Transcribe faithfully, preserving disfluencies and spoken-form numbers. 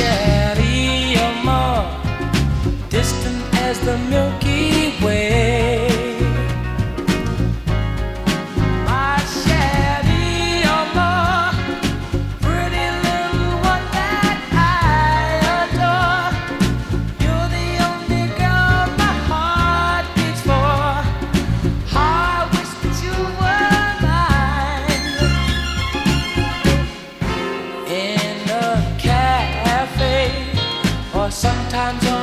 Shelly, you're more distant as the Milky Way. My Shelly, you're more pretty little one that I adore. You're the only girl my heart beats for. How I wish that you were mine. In a cafe, or sometimes